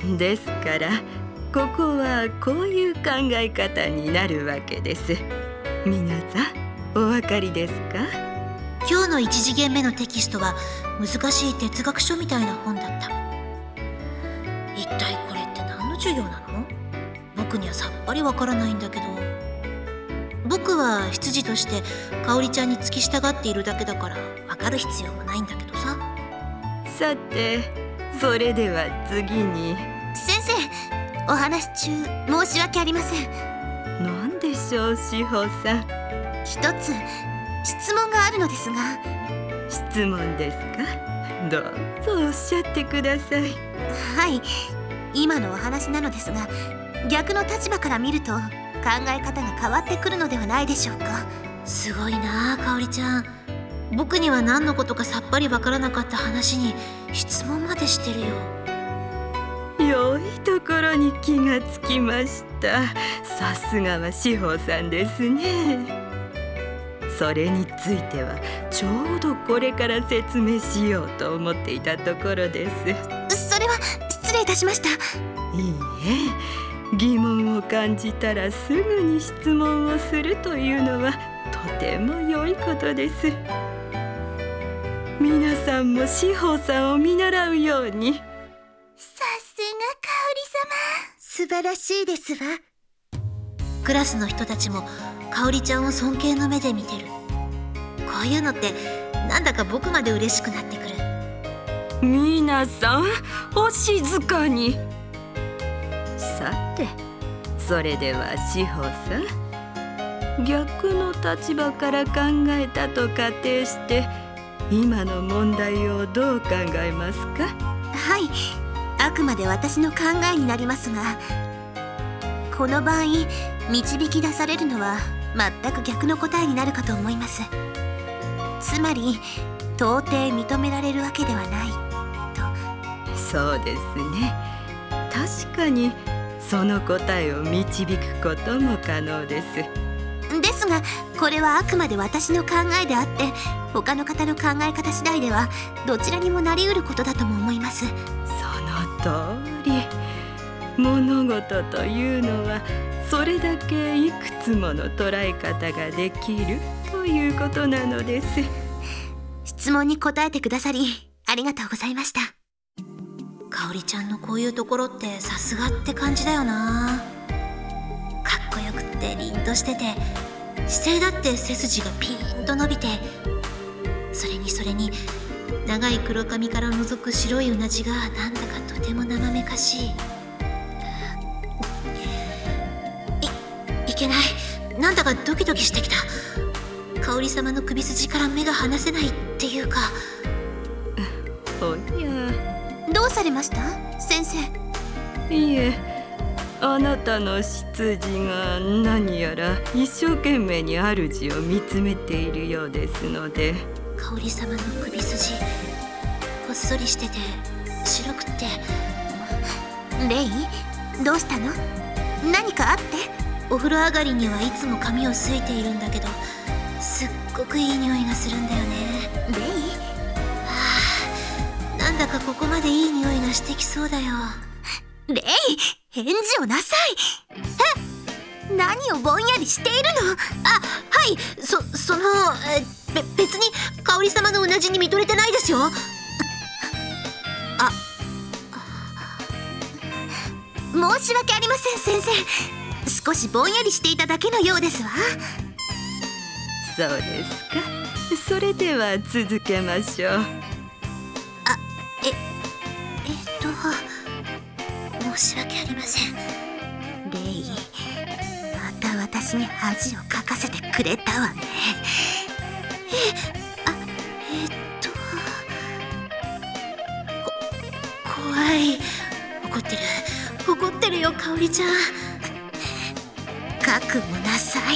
ですからここはこういう考え方になるわけです。皆さんお分かりですか？ 今日の1次元目のテキストは難しい哲学書みたいな本だった。一体これって何の授業なの？僕にはさっぱりわからないんだけど。僕は執事として香織ちゃんに付き従っているだけだからわかる必要もないんだけどさ。 さてそれでは次に。 先生、お話中申し訳ありません。 何でしょう志保さん。 一つ質問があるのですが。 質問ですか？どうぞおっしゃってください。 はい、今のお話なのですが、逆の立場から見ると考え方が変わってくるのではないでしょうか。 すごいなあ、香織ちゃん。僕には何のことかさっぱりわからなかった話に質問までしてるよ。 良いところに気がつきました。さすがは志保さんですね。それについてはちょうどこれから説明しようと思っていたところです。 それは失礼いたしました。 いいえ、疑問を感じたらすぐに質問をするというのはとても良いことです。皆さんも志保さんを見習うように。 さすが香織様、素晴らしいですわ。 クラスの人たちも香織ちゃんを尊敬の目で見てる。こういうのってなんだか僕まで嬉しくなってくる。 皆さんお静かに。さてそれでは志保さん、逆の立場から考えたと仮定して今の問題をどう考えますか？ はい、あくまで私の考えになりますが、この場合導き出されるのは全く逆の答えになるかと思います。つまり到底認められるわけではないと。 そうですね。確かにその答えを導くことも可能です。 ですがこれはあくまで私の考えであって、他の方の考え方次第ではどちらにもなり得ることだとも思います。 その通り。物事というのはそれだけいくつもの捉え方ができるということなのです。 質問に答えてくださりありがとうございました。 香織ちゃんのこういうところってさすがって感じだよな。かっこよくって凛としてて、姿勢だって背筋がピーンと伸びて、それに長い黒髪から覗く白いうなじがなんだかとても生めかしい。いけない、なんだかドキドキしてきた。香織様の首筋から目が離せないっていうか。 おや、 どうされました先生？ いえ、あなたの執事が何やら一生懸命に主を見つめているようですので。 香織様の首筋ほっそりしてて白くって。 レイ、どうしたの？何かあって？ お風呂上がりにはいつも髪をすいているんだけど、すっごくいい匂いがするんだよね。 レイ？ なんだかここまでいい匂いがしてきそうだよ。 レイ、返事をなさい。何をぼんやりしているの？ あ、はい、別に香織様のうなじに見とれてないですよ。 申し訳ありません先生。少しぼんやりしていただけのようですわ。 そうですか。それでは続けましょう。 申し訳ありません。レイ、また私に恥をかかせてくれたわね。 怖い。怒ってるよ香織ちゃん。 覚悟なさい。